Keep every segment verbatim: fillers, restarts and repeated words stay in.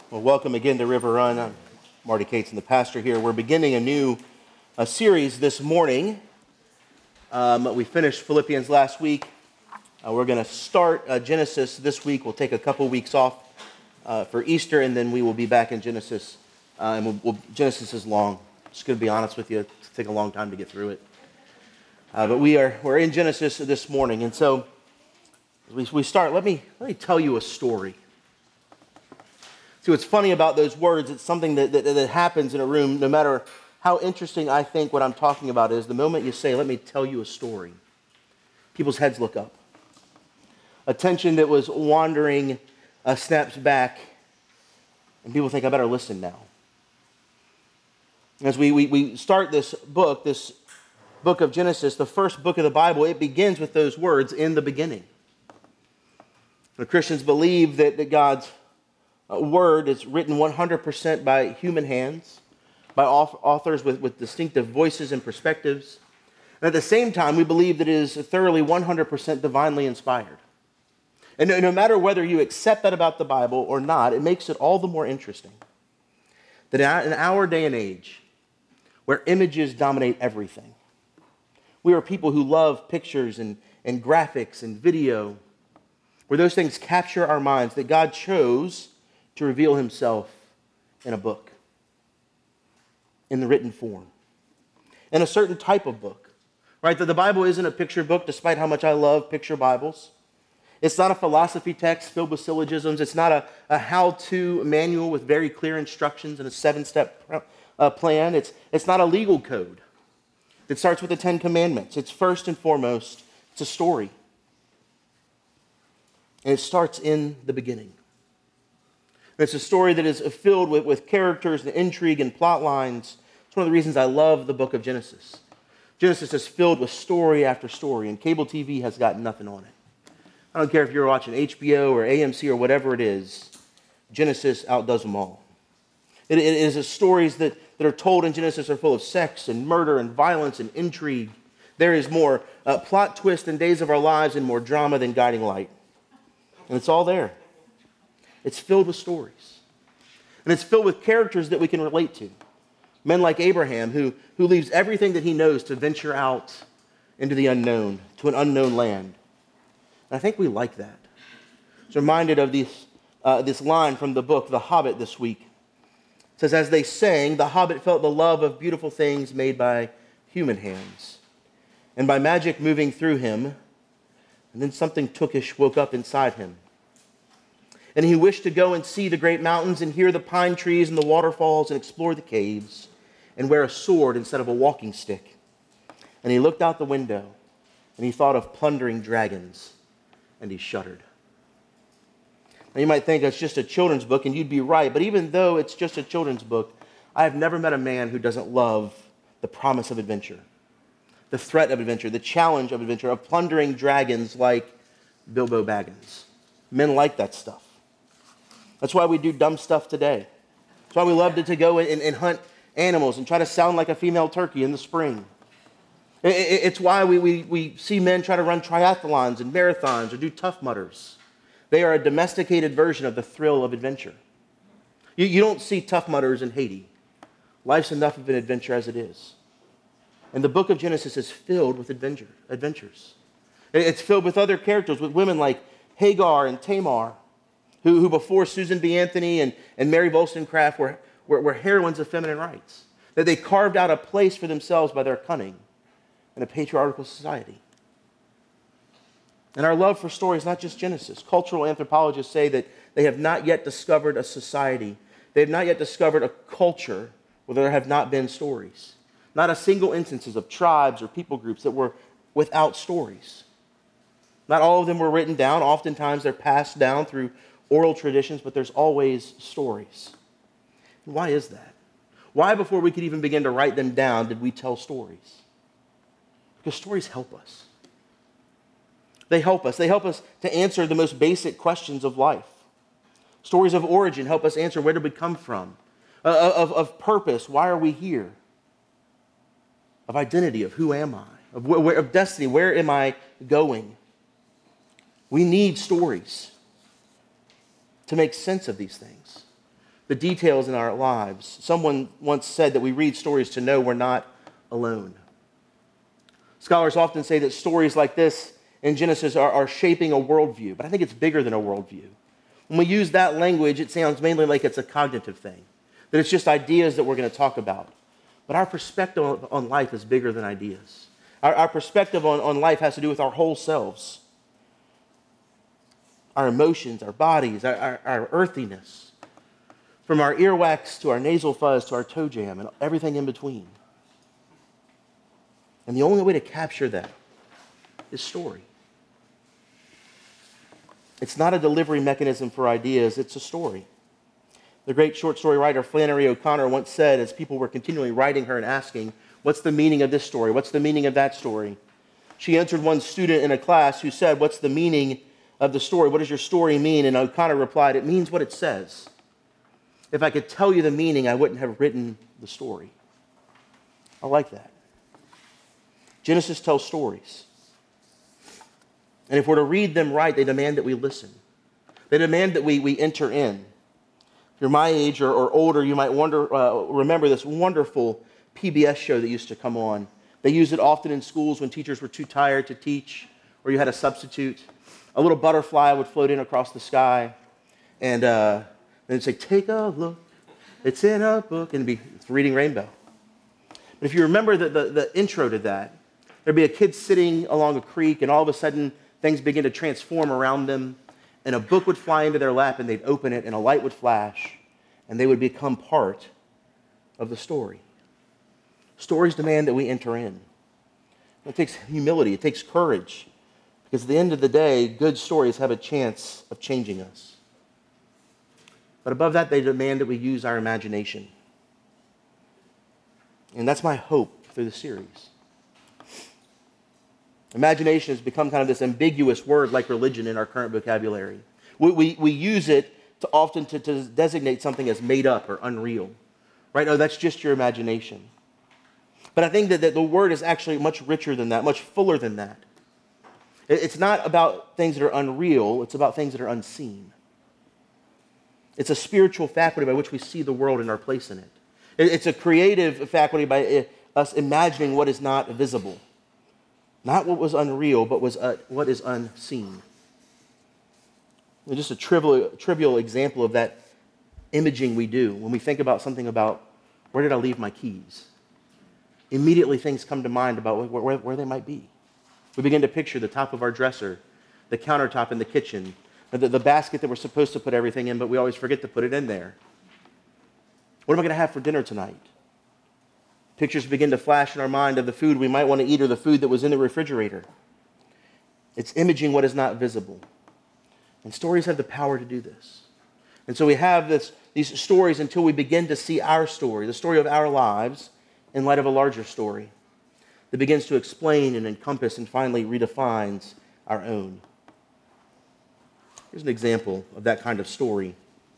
Well, welcome again to River Run. I'm Marty Cates, and the pastor here. We're beginning a new a series this morning. Um, we finished Philippians last week. Uh, we're going to start uh, Genesis this week. We'll take a couple weeks off uh, for Easter, and then we will be back in Genesis. Uh, and we'll, we'll, Genesis is long. Just going to be honest with you, it'll take a long time to get through it. Uh, but we are we're in Genesis this morning, and so as we, we start, let me let me tell you a story. See, what's funny about those words, it's something that, that, that happens in a room, no matter how interesting I think what I'm talking about is, the moment you say, let me tell you a story, people's heads look up. Attention that was wandering uh, snaps back, and people think, I better listen now. As we, we, we start this book, this book of Genesis, the first book of the Bible, it begins with those words, in the beginning. The Christians believe that, that God's Uh, word is written one hundred percent by human hands, by authors with, with distinctive voices and perspectives. And at the same time, we believe that it is thoroughly one hundred percent divinely inspired. And no, no matter whether you accept that about the Bible or not, it makes it all the more interesting that in our day and age, where images dominate everything, we are people who love pictures and, and graphics and video, where those things capture our minds, that God chose to reveal himself in a book, in the written form, in a certain type of book, right? That the Bible isn't a picture book, despite how much I love picture Bibles. It's not a philosophy text filled with syllogisms. It's not a, a how-to manual with very clear instructions and a seven-step uh, plan. It's, it's not a legal code that starts with the Ten Commandments. It's first and foremost, it's a story. And it starts in the beginning. It's a story that is filled with, with characters and intrigue and plot lines. It's one of the reasons I love the book of Genesis. Genesis is filled with story after story, and cable T V has got nothing on it. I don't care if you're watching H B O or A M C or whatever it is, Genesis outdoes them all. It, it is the stories that, that are told in Genesis are full of sex and murder and violence and intrigue. There is more uh, plot twist in Days of Our Lives and more drama than Guiding Light. And it's all there. It's filled with stories. And it's filled with characters that we can relate to. Men like Abraham, who, who leaves everything that he knows to venture out into the unknown, to an unknown land. And I think we like that. I was reminded of this, uh, this line from the book, The Hobbit, this week. It says, as they sang, the Hobbit felt the love of beautiful things made by human hands, and by magic moving through him, and then something tookish woke up inside him. And he wished to go and see the great mountains and hear the pine trees and the waterfalls and explore the caves and wear a sword instead of a walking stick. And he looked out the window and he thought of plundering dragons and he shuddered. Now you might think that's just a children's book, and you'd be right, but even though it's just a children's book, I have never met a man who doesn't love the promise of adventure, the threat of adventure, the challenge of adventure, of plundering dragons like Bilbo Baggins. Men like that stuff. That's why we do dumb stuff today. That's why we love to, to go and, and hunt animals and try to sound like a female turkey in the spring. It, it, it's why we, we, we see men try to run triathlons and marathons or do Tough Mudders. They are a domesticated version of the thrill of adventure. You, you don't see Tough Mudders in Haiti. Life's enough of an adventure as it is. And the book of Genesis is filled with adventure, adventures. It's filled with other characters, with women like Hagar and Tamar, Who, who before Susan B. Anthony and, and Mary Wollstonecraft were, were, were heroines of feminine rights. That they carved out a place for themselves by their cunning in a patriarchal society. And our love for stories, not just Genesis. Cultural anthropologists say that they have not yet discovered a society. They have not yet discovered a culture where there have not been stories. Not a single instances of tribes or people groups that were without stories. Not all of them were written down. Oftentimes they're passed down through oral traditions, but there's always stories. And why is that? Why, before we could even begin to write them down, did we tell stories? Because stories help us. They help us. They help us to answer the most basic questions of life. Stories of origin help us answer, where did we come from? Uh, of, of purpose, why are we here? Of identity, of who am I? Of, where, of destiny, where am I going? We need stories to make sense of these things. the details in our lives. Someone once said that we read stories to know we're not alone. Scholars often say that stories like this in Genesis are, are shaping a worldview, but I think it's bigger than a worldview. When we use that language, it sounds mainly like it's a cognitive thing, that it's just ideas that we're going to talk about. But our perspective on, on life is bigger than ideas. Our, our perspective on, on life has to do with our whole selves, our emotions, our bodies, our, our, our earthiness, from our earwax to our nasal fuzz to our toe jam and everything in between. And the only way to capture that is story. It's not a delivery mechanism for ideas, it's a story. The great short story writer Flannery O'Connor once said, as people were continually writing her and asking, what's the meaning of this story? What's the meaning of that story? She answered one student in a class who said, what's the meaning of the story? What does your story mean? And O'Connor replied, it means what it says. If I could tell you the meaning, I wouldn't have written the story. I like that. Genesis tells stories. And if we're to read them right, they demand that we listen. They demand that we, we enter in. If you're my age or, or older, you might wonder, uh, remember this wonderful P B S show that used to come on. They used it often in schools when teachers were too tired to teach or you had a substitute. A little butterfly would float in across the sky, and uh, they'd say, take a look, it's in a book, and it'd be it's Reading Rainbow. But if you remember the, the, the intro to that, there'd be a kid sitting along a creek, and all of a sudden, things begin to transform around them, and a book would fly into their lap, and they'd open it, and a light would flash, and they would become part of the story. Stories demand that we enter in. It takes humility. It takes courage. Because at the end of the day, good stories have a chance of changing us. But above that, they demand that we use our imagination. And that's my hope through the series. Imagination has become kind of this ambiguous word like religion in our current vocabulary. We, we, we use it to often to, to designate something as made up or unreal. Right? Oh, that's just your imagination. But I think that, that the word is actually much richer than that, much fuller than that. It, it's not about things that are unreal, it's about things that are unseen. It's a spiritual faculty by which we see the world and our place in it. it it's a creative faculty by it, us imagining what is not visible. Not what was unreal, but was uh, what is unseen. And just a trivial, trivial example of that imaging we do when we think about something about, where did I leave my keys? Immediately things come to mind about where, where, where they might be. We begin to picture the top of our dresser, the countertop in the kitchen, the, the basket that we're supposed to put everything in, but we always forget to put it in there. What am I going to have for dinner tonight? Pictures begin to flash in our mind of the food we might want to eat or the food that was in the refrigerator. It's imaging what is not visible. And stories have the power to do this. And so we have this, these stories until we begin to see our story, the story of our lives, in light of a larger story that begins to explain and encompass and finally redefines our own. Here's an example of that kind of story.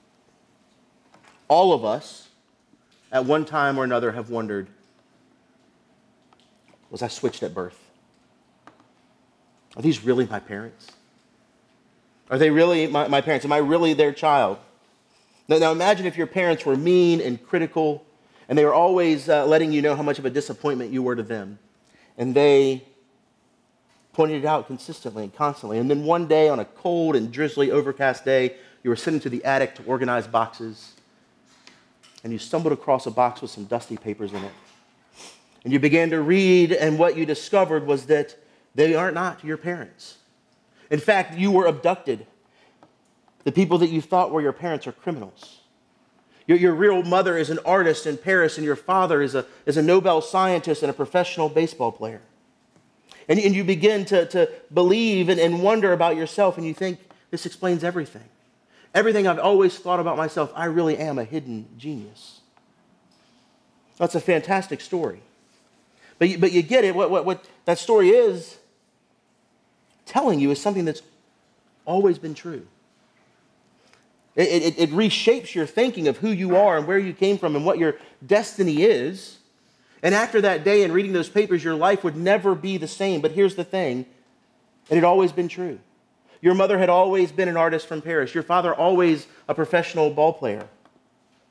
All of us, at one time or another, have wondered, was I switched at birth? Are these really my parents? Are they really my, my parents? Am I really their child? Now, now imagine if your parents were mean and critical, and they were always uh, letting you know how much of a disappointment you were to them. And they pointed it out consistently and constantly. And then one day, on a cold and drizzly, overcast day, you were sent to the attic to organize boxes, and you stumbled across a box with some dusty papers in it. And you began to read, and what you discovered was that they are not your parents. In fact, you were abducted. The people that you thought were your parents are criminals. Your, your real mother is an artist in Paris, and your father is a, is a Nobel scientist and a professional baseball player. And, and you begin to, to believe and, and wonder about yourself, and you think, this explains everything. Everything I've always thought about myself, I really am a hidden genius. That's a fantastic story. But you, but you get it, what, what, what that story is telling you is something that's always been true. It, it, it reshapes your thinking of who you are and where you came from and what your destiny is. And after that day and reading those papers, your life would never be the same. But here's the thing, it had always been true. Your mother had always been an artist from Paris. Your father always a professional ball player.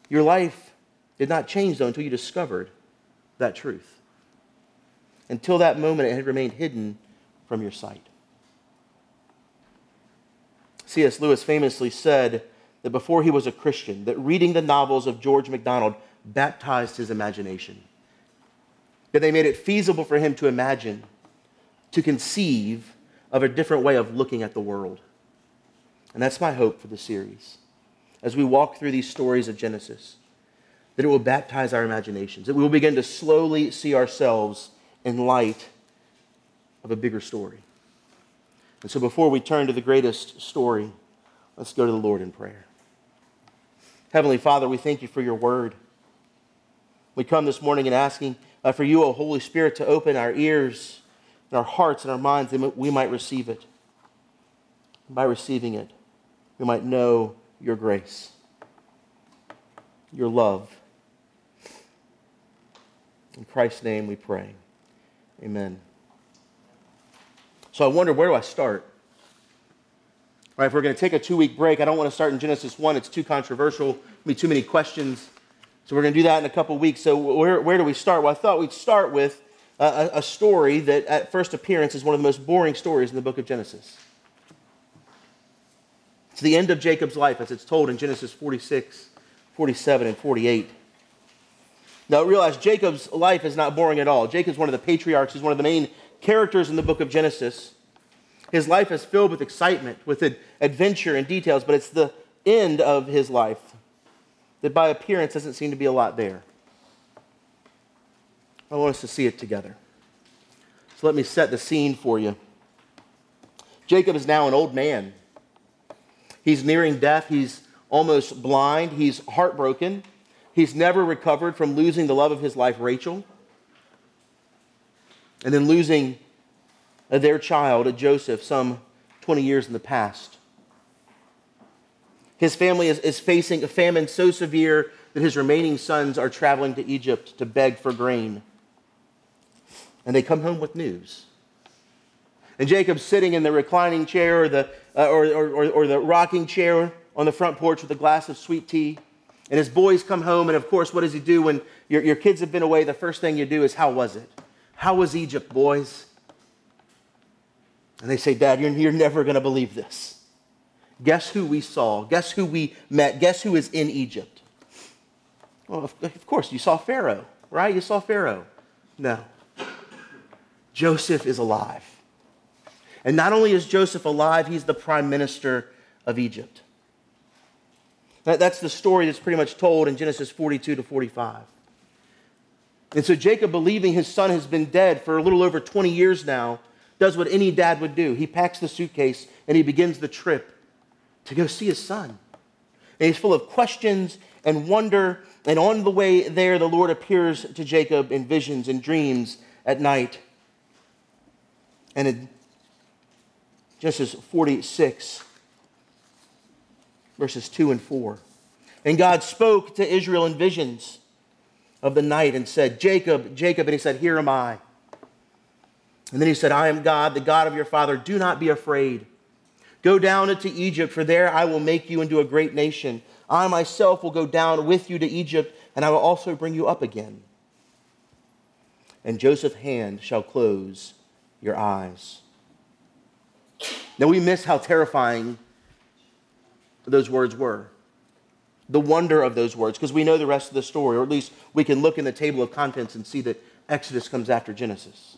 Your life did not change, though, until you discovered that truth. Until that moment, it had remained hidden from your sight. C S Lewis famously said that before he was a Christian, that reading the novels of George MacDonald baptized his imagination. That they made it feasible for him to imagine, to conceive of a different way of looking at the world. And that's my hope for the series. As we walk through these stories of Genesis, that it will baptize our imaginations, that we will begin to slowly see ourselves in light of a bigger story. And so before we turn to the greatest story, let's go to the Lord in prayer. Heavenly Father, we thank you for your word. We come this morning and asking uh, for you, O Holy Spirit, to open our ears and our hearts and our minds that we might receive it. By receiving it, we might know your grace, your love. In Christ's name we pray. Amen. So I wonder, where do I start? All right, if we're going to take a two-week break, I don't want to start in Genesis one. It's too controversial. There'll be too many questions. So we're going to do that in a couple of weeks. So where, where do we start? Well, I thought we'd start with a, a story that at first appearance is one of the most boring stories in the book of Genesis. It's the end of Jacob's life as it's told in Genesis forty-six, forty-seven, and forty-eight. Now realize Jacob's life is not boring at all. Jacob's one of the patriarchs. He's one of the main characters in the book of Genesis. His life is filled with excitement, with adventure and details, but it's the end of his life that by appearance doesn't seem to be a lot there. I want us to see it together. So let me set the scene for you. Jacob is now an old man. He's nearing death. He's almost blind. He's heartbroken. He's never recovered from losing the love of his life, Rachel, and then losing their child, Joseph, some twenty years in the past. His family is, is facing a famine so severe that his remaining sons are traveling to Egypt to beg for grain. And they come home with news. And Jacob's sitting in the reclining chair or the, uh, or, or, or the rocking chair on the front porch with a glass of sweet tea. And his boys come home, and of course, what does he do when your, your kids have been away? The first thing you do is, how was it? How was Egypt, boys? And they say, Dad, you're, you're never going to believe this. Guess who we saw? Guess who we met? Guess who is in Egypt? Well, of, of course, you saw Pharaoh, right? You saw Pharaoh. No. Joseph is alive. And not only is Joseph alive, he's the prime minister of Egypt. That, that's the story that's pretty much told in Genesis forty-two to forty-five. And so Jacob, believing his son has been dead for a little over twenty years now, does what any dad would do. He packs the suitcase and he begins the trip to go see his son. And he's full of questions and wonder. And on the way there, the Lord appears to Jacob in visions and dreams at night. And in Genesis forty-six, verses two and four. And God spoke to Israel in visions of the night and said, Jacob, Jacob. And he said, here am I. And then he said, I am God, the God of your father. Do not be afraid. Go down into Egypt, for there I will make you into a great nation. I myself will go down with you to Egypt, and I will also bring you up again. And Joseph's hand shall close your eyes. Now we miss how terrifying those words were. The wonder of those words, because we know the rest of the story, or at least we can look in the table of contents and see that Exodus comes after Genesis.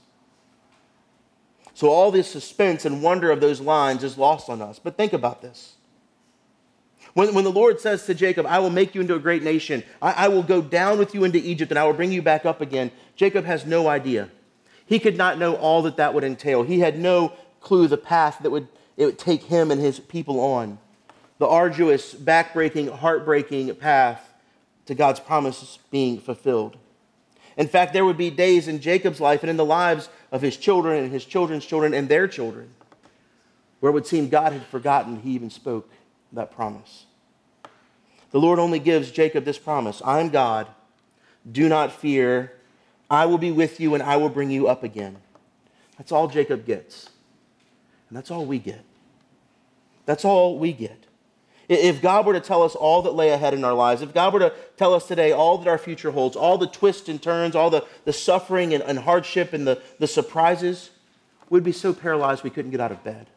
So all this suspense and wonder of those lines is lost on us. But think about this. When, when the Lord says to Jacob, I will make you into a great nation, I, I will go down with you into Egypt and I will bring you back up again, Jacob has no idea. He could not know all that that would entail. He had no clue the path that would, it would take him and his people on. The arduous, backbreaking, heartbreaking path to God's promises being fulfilled. In fact, there would be days in Jacob's life and in the lives of his children and his children's children and their children where it would seem God had forgotten he even spoke that promise. The Lord only gives Jacob this promise. I am God. Do not fear. I will be with you and I will bring you up again. That's all Jacob gets. And that's all we get. That's all we get. If God were to tell us all that lay ahead in our lives, if God were to tell us today all that our future holds, all the twists and turns, all the, the suffering and, and hardship and the, the surprises, we'd be so paralyzed we couldn't get out of bed.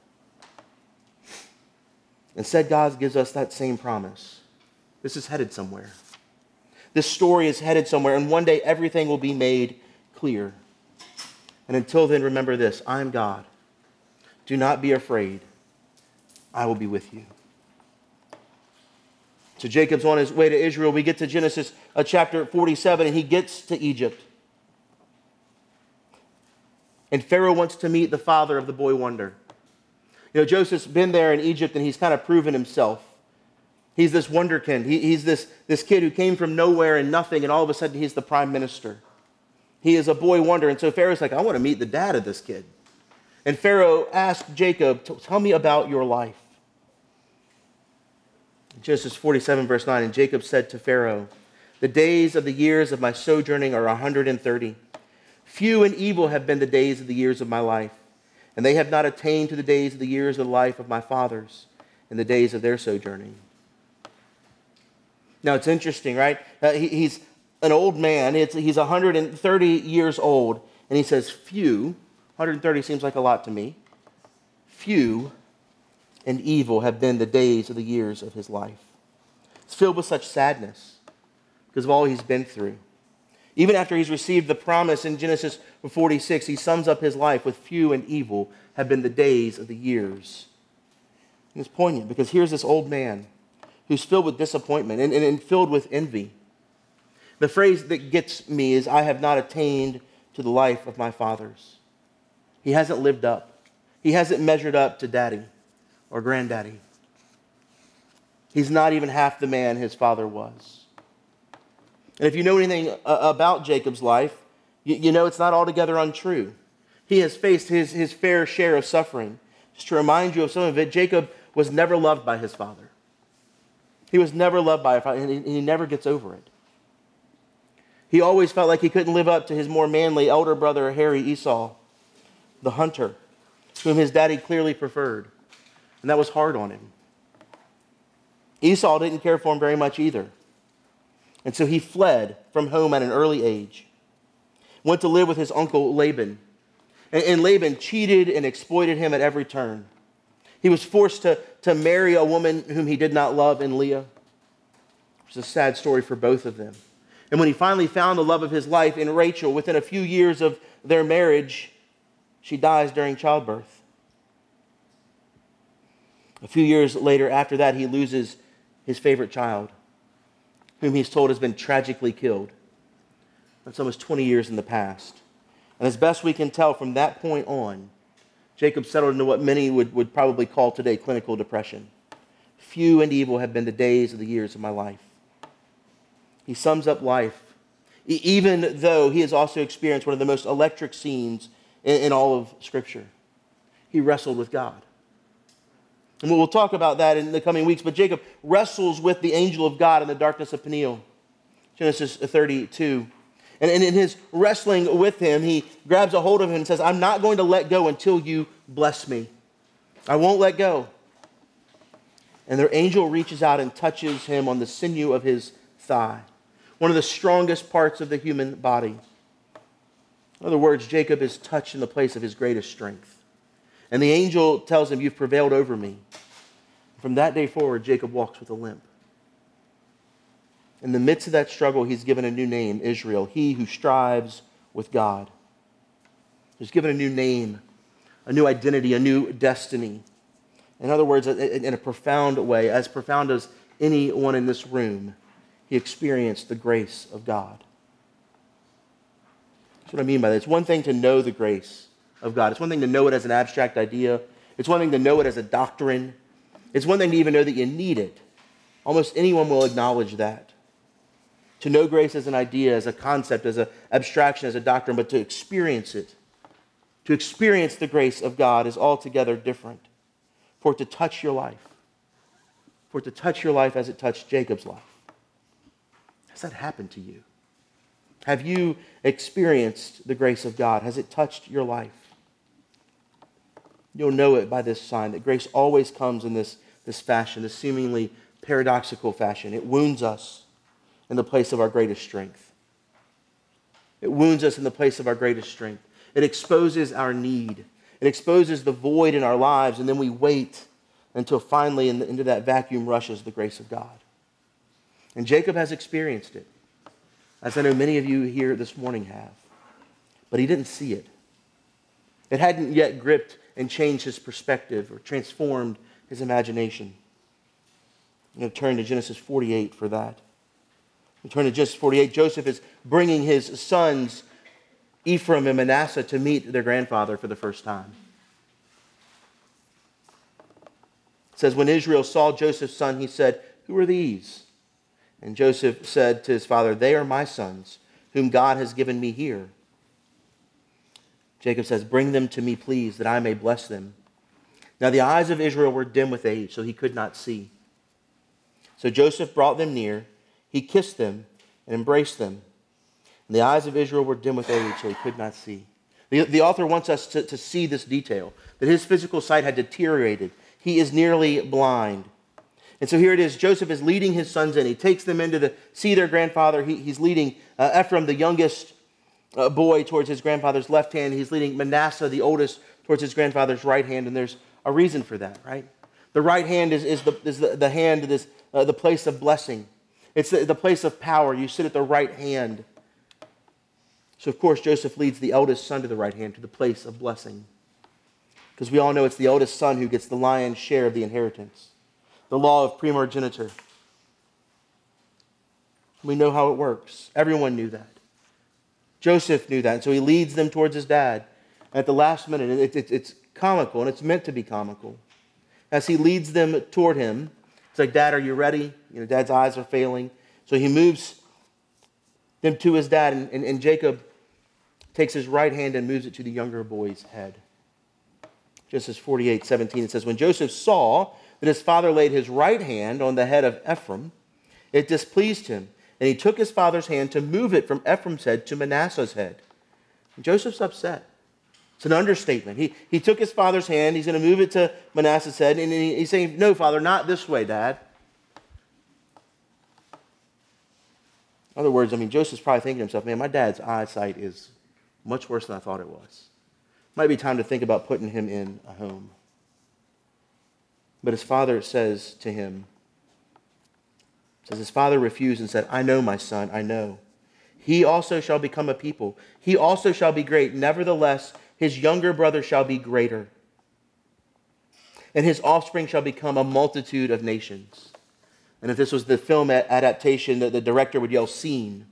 Instead, God gives us that same promise. This is headed somewhere. This story is headed somewhere, and one day everything will be made clear. And until then, remember this: I am God. Do not be afraid. I will be with you. So Jacob's on his way to Israel. We get to Genesis uh, chapter forty-seven, and he gets to Egypt. And Pharaoh wants to meet the father of the boy wonder. You know, Joseph's been there in Egypt, and he's kind of proven himself. He's this wonderkind. He, he's this, this kid who came from nowhere and nothing, and all of a sudden he's the prime minister. He is a boy wonder. And so Pharaoh's like, I want to meet the dad of this kid. And Pharaoh asked Jacob, tell me about your life. Genesis forty-seven, verse nine, and Jacob said to Pharaoh, the days of the years of my sojourning are one hundred thirty. Few and evil have been the days of the years of my life, and they have not attained to the days of the years of the life of my fathers in the days of their sojourning. Now, it's interesting, right? Uh, he, he's an old man. It's, he's one hundred thirty years old, and he says, few. one hundred thirty seems like a lot to me. Few and evil have been the days of the years of his life. It's filled with such sadness because of all he's been through. Even after he's received the promise in Genesis forty-six, he sums up his life with few and evil have been the days of the years. And it's poignant because here's this old man who's filled with disappointment and, and, and filled with envy. The phrase that gets me is, I have not attained to the life of my fathers. He hasn't lived up. He hasn't measured up to daddy or granddaddy. He's not even half the man his father was. And if you know anything about Jacob's life, you, you know it's not altogether untrue. He has faced his, his fair share of suffering. Just to remind you of some of it, Jacob was never loved by his father. He was never loved by a father, and he, and he never gets over it. He always felt like he couldn't live up to his more manly elder brother, Harry Esau, the hunter, whom his daddy clearly preferred. And that was hard on him. Esau didn't care for him very much either. And so he fled from home at an early age, went to live with his uncle Laban. And, and Laban cheated and exploited him at every turn. He was forced to, to marry a woman whom he did not love in Leah. It was a sad story for both of them. And when he finally found the love of his life in Rachel, within a few years of their marriage, she dies during childbirth. A few years later after that, he loses his favorite child, whom he's told has been tragically killed. That's almost twenty years in the past. And as best we can tell from that point on, Jacob settled into what many would, would probably call today clinical depression. Few and evil have been the days of the years of my life. He sums up life, e- even though he has also experienced one of the most electric scenes in, in all of Scripture. He wrestled with God. And we'll talk about that in the coming weeks, but Jacob wrestles with the angel of God in the darkness of Peniel. Genesis thirty-two. And in his wrestling with him, he grabs a hold of him and says, I'm not going to let go until you bless me. I won't let go. And the angel reaches out and touches him on the sinew of his thigh, one of the strongest parts of the human body. In other words, Jacob is touched in the place of his greatest strength. And the angel tells him, you've prevailed over me. From that day forward, Jacob walks with a limp. In the midst of that struggle, he's given a new name, Israel, he who strives with God. He's given a new name, a new identity, a new destiny. In other words, in a profound way, as profound as anyone in this room, he experienced the grace of God. That's what I mean by that. It's one thing to know the grace of God. It's one thing to know it as an abstract idea. It's one thing to know it as a doctrine. It's one thing to even know that you need it. Almost anyone will acknowledge that. To know grace as an idea, as a concept, as an abstraction, as a doctrine, but to experience it, to experience the grace of God is altogether different. For it to touch your life, for it to touch your life as it touched Jacob's life. Has that happened to you? Have you experienced the grace of God? Has it touched your life? You'll know it by this sign, that grace always comes in this, this fashion, this seemingly paradoxical fashion. It wounds us in the place of our greatest strength. It wounds us in the place of our greatest strength. It exposes our need. It exposes the void in our lives, and then we wait until finally in the, into that vacuum rushes the grace of God. And Jacob has experienced it, as I know many of you here this morning have. But he didn't see it. It hadn't yet gripped and changed his perspective or transformed his imagination. I'm going to turn to Genesis forty-eight for that. We turn to Genesis forty-eight. Joseph is bringing his sons, Ephraim and Manasseh, to meet their grandfather for the first time. It says, when Israel saw Joseph's son, he said, "Who are these?" And Joseph said to his father, "They are my sons, whom God has given me here." Jacob says, "Bring them to me, please, that I may bless them." Now the eyes of Israel were dim with age, so he could not see. So Joseph brought them near. He kissed them and embraced them. And the eyes of Israel were dim with age, so he could not see. The, the author wants us to, to see this detail, that his physical sight had deteriorated. He is nearly blind. And so here it is. Joseph is leading his sons in. He takes them in to the, see their grandfather. He, he's leading uh, Ephraim, the youngest uh, boy, towards his grandfather's left hand. He's leading Manasseh, the oldest, towards his grandfather's right hand. And there's a reason for that, right? The right hand is, is, the, is the, the hand that is uh, the place of blessing. It's the, the place of power. You sit at the right hand. So, of course, Joseph leads the eldest son to the right hand, to the place of blessing. Because we all know it's the eldest son who gets the lion's share of the inheritance. The law of primogeniture. We know how it works. Everyone knew that. Joseph knew that. And so he leads them towards his dad. And at the last minute, it, it, it's comical, and it's meant to be comical. As he leads them toward him, it's like, "Dad, are you ready?" You know, Dad's eyes are failing. So he moves them to his dad, and, and, and Jacob takes his right hand and moves it to the younger boy's head. Genesis forty-eight seventeen, it says, when Joseph saw that his father laid his right hand on the head of Ephraim, it displeased him, and he took his father's hand to move it from Ephraim's head to Manasseh's head. And Joseph's upset. It's an understatement. He, he took his father's hand, he's going to move it to Manasseh's head, and he, he's saying, "No, Father, not this way, Dad." In other words, I mean, Joseph's probably thinking to himself, "Man, my dad's eyesight is much worse than I thought it was. Might be time to think about putting him in a home." But his father says to him, says his father refused and said, "I know, my son, I know. He also shall become a people. He also shall be great. Nevertheless, his younger brother shall be greater. And his offspring shall become a multitude of nations." And if this was the film adaptation, the, the director would yell, "Scene."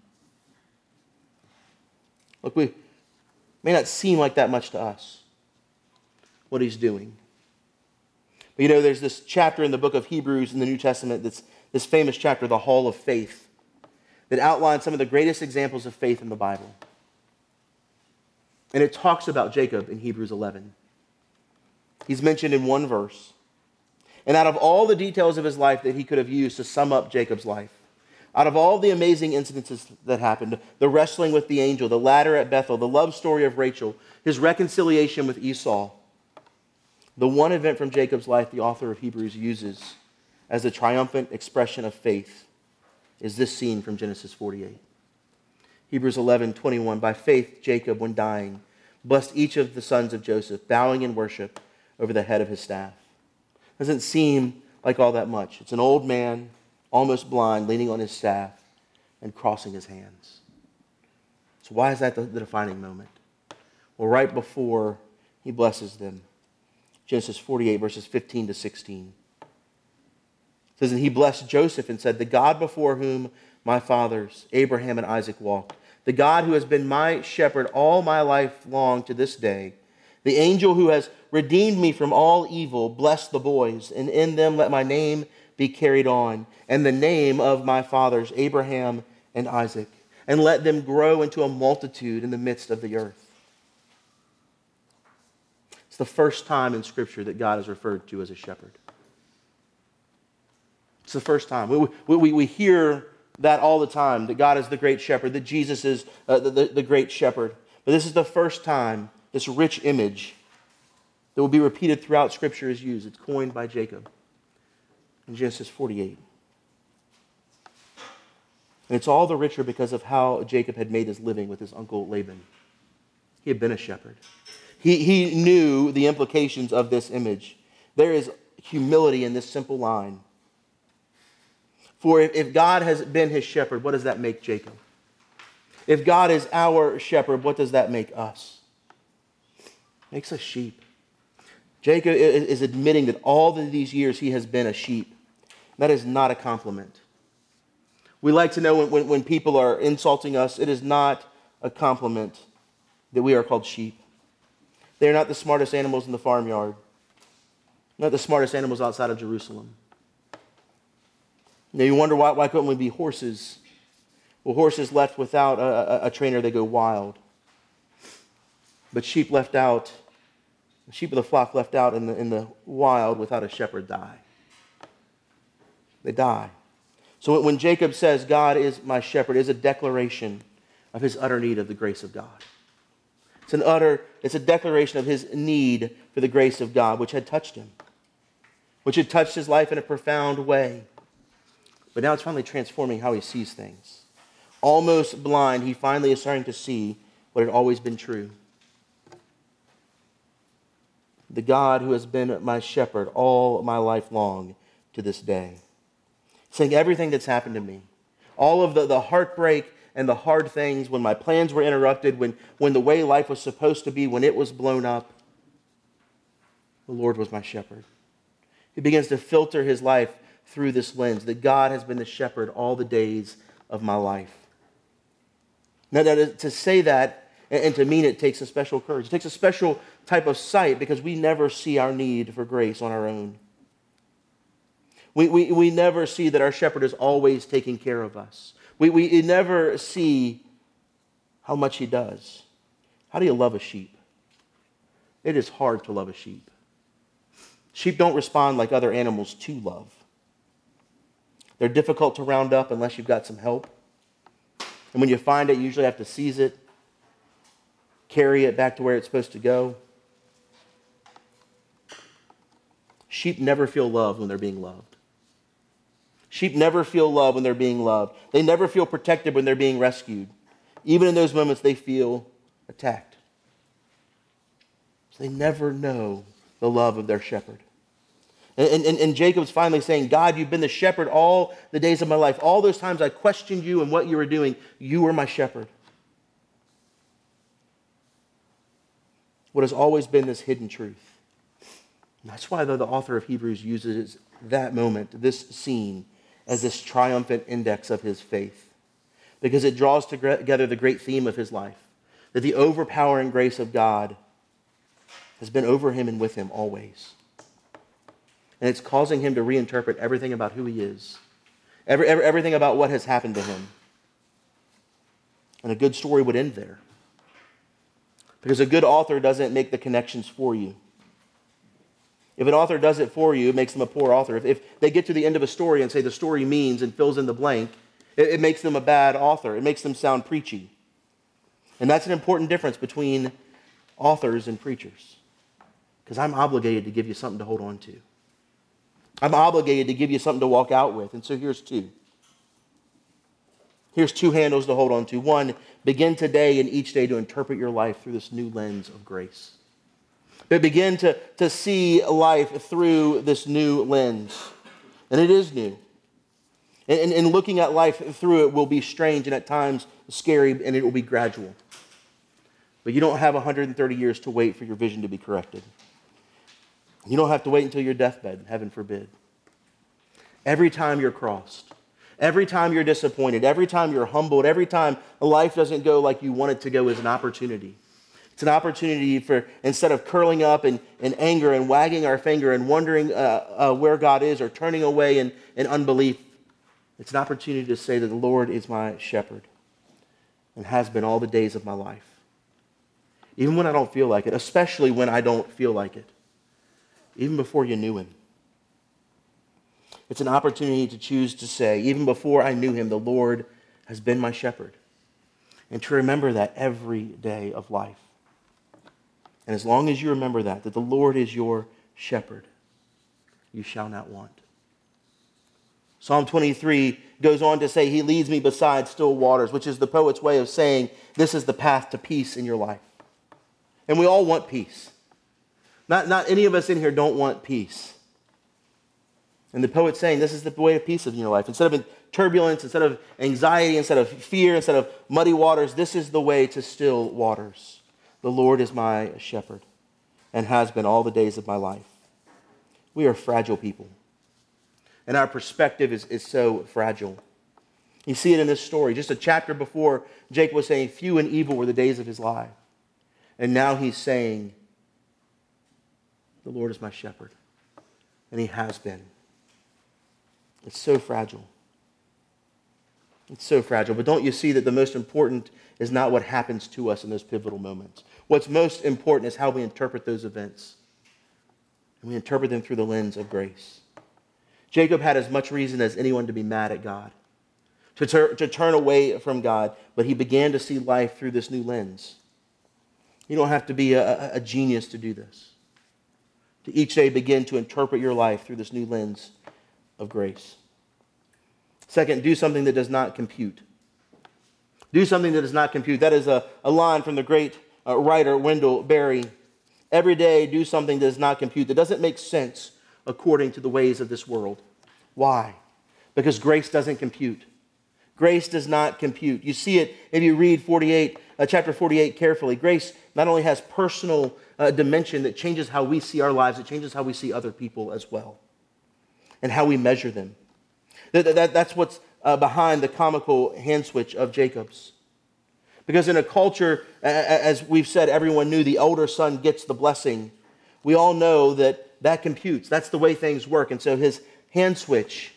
Look, we may not seem like that much to us, what he's doing. But you know, there's this chapter in the book of Hebrews in the New Testament, that's this famous chapter, the Hall of Faith, that outlines some of the greatest examples of faith in the Bible. And it talks about Jacob in Hebrews eleven. He's mentioned in one verse. And out of all the details of his life that he could have used to sum up Jacob's life, out of all the amazing incidences that happened, the wrestling with the angel, the ladder at Bethel, the love story of Rachel, his reconciliation with Esau, the one event from Jacob's life the author of Hebrews uses as a triumphant expression of faith is this scene from Genesis forty-eight. Hebrews eleven twenty-one, by faith Jacob, when dying, blessed each of the sons of Joseph, bowing in worship over the head of his staff. Doesn't seem like all that much. It's an old man, almost blind, leaning on his staff and crossing his hands. So why is that the, the defining moment? Well, right before he blesses them, Genesis forty-eight, verses fifteen to sixteen. It says, and he blessed Joseph and said, "The God before whom my fathers, Abraham and Isaac, walked, the God who has been my shepherd all my life long to this day, the angel who has redeemed me from all evil, bless the boys, and in them let my name be carried on, and the name of my fathers, Abraham and Isaac, and let them grow into a multitude in the midst of the earth." It's the first time in Scripture that God is referred to as a shepherd. It's the first time. We, we, we hear that all the time, that God is the great shepherd, that Jesus is uh, the, the, the great shepherd. But this is the first time this rich image that will be repeated throughout Scripture is used. It's coined by Jacob in Genesis forty-eight. And it's all the richer because of how Jacob had made his living with his uncle Laban. He had been a shepherd. He, he knew the implications of this image. There is humility in this simple line. For if, if God has been his shepherd, what does that make Jacob? If God is our shepherd, what does that make us? It makes us sheep. Jacob is admitting that all of these years he has been a sheep. That is not a compliment. We like to know when, when, when people are insulting us, it is not a compliment that we are called sheep. They are not the smartest animals in the farmyard, not the smartest animals outside of Jerusalem. Now you wonder why, why couldn't we be horses? Well, horses left without a, a, a trainer, they go wild. But sheep left out, the sheep of the flock left out in the, in the wild without a shepherd die. They die. So when Jacob says, God is my shepherd, it is a declaration of his utter need of the grace of God. It's an utter, it's a declaration of his need for the grace of God, which had touched him, which had touched his life in a profound way. But now it's finally transforming how he sees things. Almost blind, he finally is starting to see what had always been true. The God who has been my shepherd all my life long to this day. Saying everything that's happened to me, all of the, the heartbreak and the hard things, when my plans were interrupted, when, when the way life was supposed to be, when it was blown up, the Lord was my shepherd. He begins to filter his life through this lens, that God has been the shepherd all the days of my life. Now, that to say that and to mean it takes a special courage. It takes a special type of sight because we never see our need for grace on our own. We, we, we never see that our shepherd is always taking care of us. We, we never see how much he does. How do you love a sheep? It is hard to love a sheep. Sheep don't respond like other animals to love. They're difficult to round up unless you've got some help. And when you find it, you usually have to seize it, carry it back to where it's supposed to go. Sheep never feel love when they're being loved. Sheep never feel love when they're being loved. They never feel protected when they're being rescued. Even in those moments, they feel attacked. So they never know the love of their shepherd. And, and, and Jacob's finally saying, God, you've been the shepherd all the days of my life. All those times I questioned you and what you were doing, you were my shepherd. What has always been this hidden truth. And that's why the, the author of Hebrews uses that moment, this scene, as this triumphant index of his faith. Because it draws together the great theme of his life. That the overpowering grace of God has been over him and with him always. And it's causing him to reinterpret everything about who he is. Every, every, everything about what has happened to him. And a good story would end there. Because a good author doesn't make the connections for you. If an author does it for you, it makes them a poor author. If, if they get to the end of a story and say the story means and fills in the blank, it, it makes them a bad author. It makes them sound preachy. And that's an important difference between authors and preachers. Because I'm obligated to give you something to hold on to. I'm obligated to give you something to walk out with. And so here's two. Here's two handles to hold on to. One, begin today and each day to interpret your life through this new lens of grace. But begin to, to see life through this new lens. And it is new. And, and looking at life through it will be strange and at times scary, and it will be gradual. But you don't have one hundred thirty years to wait for your vision to be corrected. You don't have to wait until your deathbed, heaven forbid. Every time you're crossed, every time you're disappointed, every time you're humbled, every time life doesn't go like you want it to go is an opportunity. It's an opportunity for, instead of curling up in, in anger and wagging our finger and wondering uh, uh, where God is or turning away in, in unbelief, it's an opportunity to say that the Lord is my shepherd and has been all the days of my life. Even when I don't feel like it, especially when I don't feel like it. Even before you knew him. It's an opportunity to choose to say, even before I knew him, the Lord has been my shepherd. And to remember that every day of life. And as long as you remember that, that the Lord is your shepherd, you shall not want. Psalm twenty-three goes on to say, he leads me beside still waters, which is the poet's way of saying this is the path to peace in your life. And we all want peace. Not, not any of us in here don't want peace. And the poet's saying this is the way of peace in your life. Instead of turbulence, instead of anxiety, instead of fear, instead of muddy waters, this is the way to still waters. The Lord is my shepherd and has been all the days of my life. We are fragile people. And our perspective is, is so fragile. You see it in this story. Just a chapter before, Jacob was saying, few and evil were the days of his life. And now he's saying, the Lord is my shepherd. And he has been. It's so fragile. It's so fragile. But don't you see that the most important is not what happens to us in those pivotal moments? What's most important is how we interpret those events. And we interpret them through the lens of grace. Jacob had as much reason as anyone to be mad at God, to, tur- to turn away from God, but he began to see life through this new lens. You don't have to be a, a genius to do this. To each day begin to interpret your life through this new lens of grace. Second, do something that does not compute. Do something that does not compute. That is a, a line from the great uh, writer Wendell Berry. Every day, do something that does not compute, that doesn't make sense according to the ways of this world. Why? Because grace doesn't compute. Grace does not compute. You see it if you read forty-eight, uh, chapter forty-eight carefully. Grace not only has personal uh, dimension that changes how we see our lives, it changes how we see other people as well and how we measure them. That, that, that's what's uh, behind the comical hand switch of Jacob's. Because in a culture, as we've said, everyone knew the older son gets the blessing. We all know that that computes. That's the way things work. And so his hand switch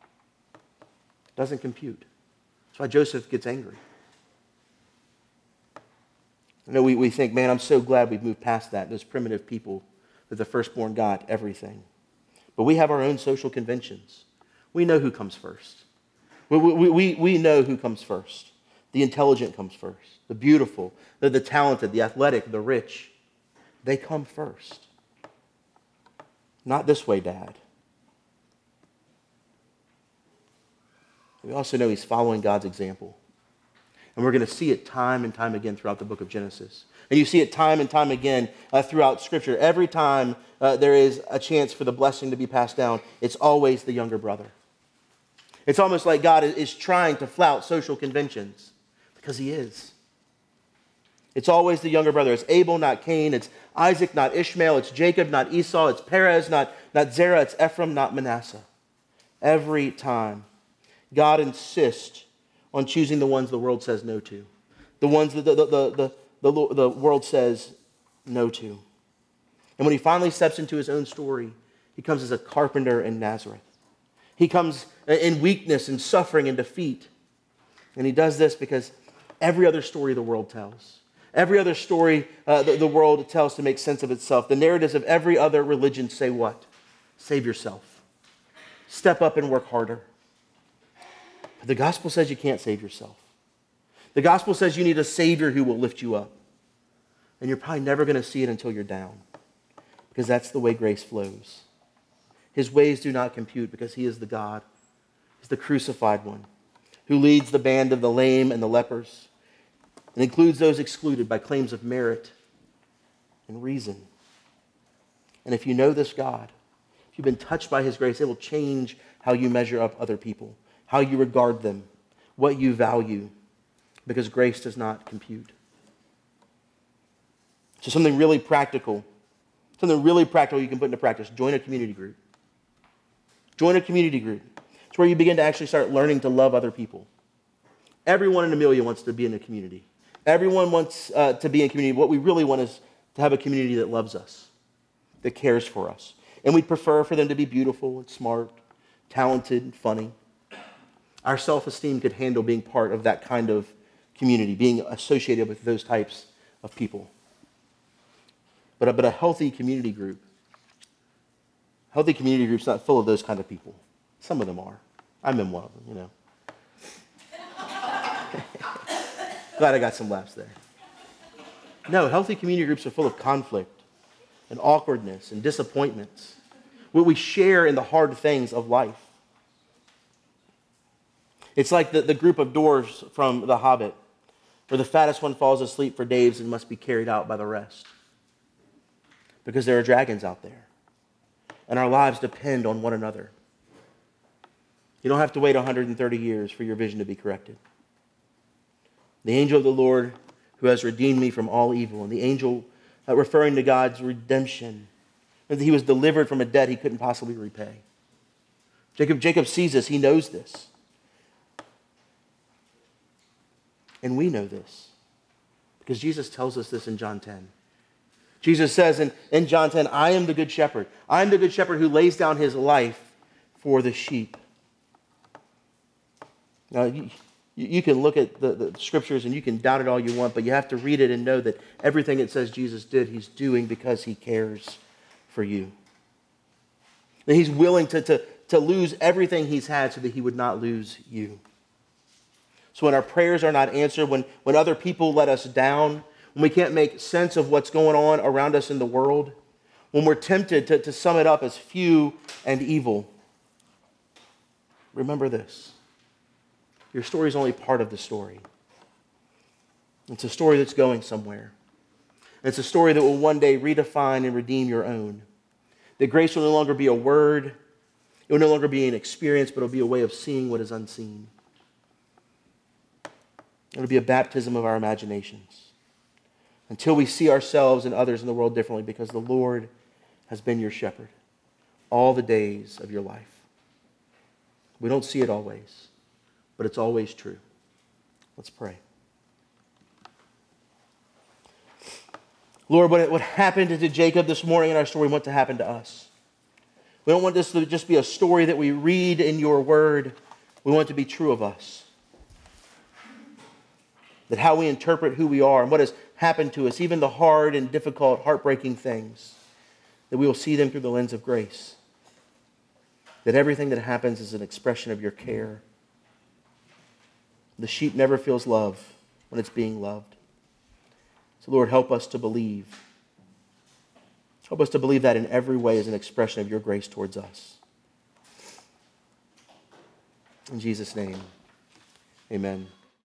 doesn't compute. That's why Joseph gets angry. I know we, we think, man, I'm so glad we've moved past that, those primitive people, that the firstborn got everything. But we have our own social conventions. We know who comes first. We, we, we, we know who comes first. The intelligent comes first. The beautiful, the, the talented, the athletic, the rich. They come first. Not this way, Dad. We also know he's following God's example. And we're going to see it time and time again throughout the book of Genesis. And you see it time and time again uh, throughout Scripture. Every time uh, there is a chance for the blessing to be passed down, it's always the younger brother. It's almost like God is trying to flout social conventions, because he is. It's always the younger brother. It's Abel, not Cain. It's Isaac, not Ishmael. It's Jacob, not Esau. It's Perez, not, not Zerah. It's Ephraim, not Manasseh. Every time, God insists on choosing the ones the world says no to. The ones that the, the, the, the, the world says no to. And when he finally steps into his own story, he comes as a carpenter in Nazareth. He comes in weakness and suffering and defeat. And he does this because every other story the world tells, every other story uh, the, the world tells to make sense of itself, the narratives of every other religion say what? Save yourself. Step up and work harder. But the gospel says you can't save yourself. The gospel says you need a Savior who will lift you up. And you're probably never going to see it until you're down, because that's the way grace flows. His ways do not compute because he is the God. He's the crucified one who leads the band of the lame and the lepers and includes those excluded by claims of merit and reason. And if you know this God, if you've been touched by his grace, it will change how you measure up other people, how you regard them, what you value, because grace does not compute. So something really practical, something really practical you can put into practice. Join a community group. Join a community group. It's where you begin to actually start learning to love other people. Everyone in Amelia wants to be in a community. Everyone wants uh, to be in a community. What we really want is to have a community that loves us, that cares for us. And we prefer for them to be beautiful and smart, talented and funny. Our self-esteem could handle being part of that kind of community, being associated with those types of people. But a, but a healthy community group, healthy community group's not full of those kind of people. Some of them are. I'm in one of them, you know. Glad I got some laughs there. No, healthy community groups are full of conflict and awkwardness and disappointments. What we share in the hard things of life. It's like the, the group of dwarves from The Hobbit, where the fattest one falls asleep for days and must be carried out by the rest. Because there are dragons out there. And our lives depend on one another. You don't have to wait one hundred thirty years for your vision to be corrected. The angel of the Lord who has redeemed me from all evil. And the angel uh, referring to God's redemption. And that he was delivered from a debt he couldn't possibly repay. Jacob, Jacob sees this. He knows this. And we know this. Because Jesus tells us this in John ten. Jesus says in, in John ten, I am the good shepherd. I am the good shepherd who lays down his life for the sheep. Now, you, you can look at the, the scriptures and you can doubt it all you want, but you have to read it and know that everything it says Jesus did, he's doing because he cares for you. That he's willing to, to, to lose everything he's had so that he would not lose you. So when our prayers are not answered, when, when other people let us down, when we can't make sense of what's going on around us in the world, when we're tempted to, to sum it up as few and evil, remember this. Your story is only part of the story. It's a story that's going somewhere. It's a story that will one day redefine and redeem your own. That grace will no longer be a word. It will no longer be an experience, but it will be a way of seeing what is unseen. It will be a baptism of our imaginations. Until we see ourselves and others in the world differently, because the Lord has been your shepherd all the days of your life. We don't see it always, but it's always true. Let's pray. Lord, what happened to Jacob this morning in our story, we want to happen to us. We don't want this to just be a story that we read in your word. We want it to be true of us. That how we interpret who we are and what has happened to us, even the hard and difficult, heartbreaking things, that we will see them through the lens of grace. That everything that happens is an expression of your care. The sheep never feels love when it's being loved. So Lord, help us to believe. Help us to believe that in every way is an expression of your grace towards us. In Jesus' name, amen.